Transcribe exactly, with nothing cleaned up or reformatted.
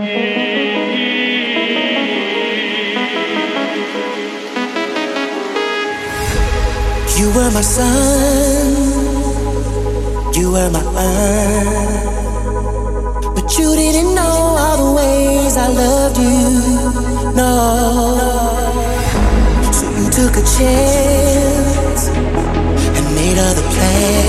You were my sun, you were my earth, but you didn't know all the ways I loved you, no. So you took a chance and made other plans.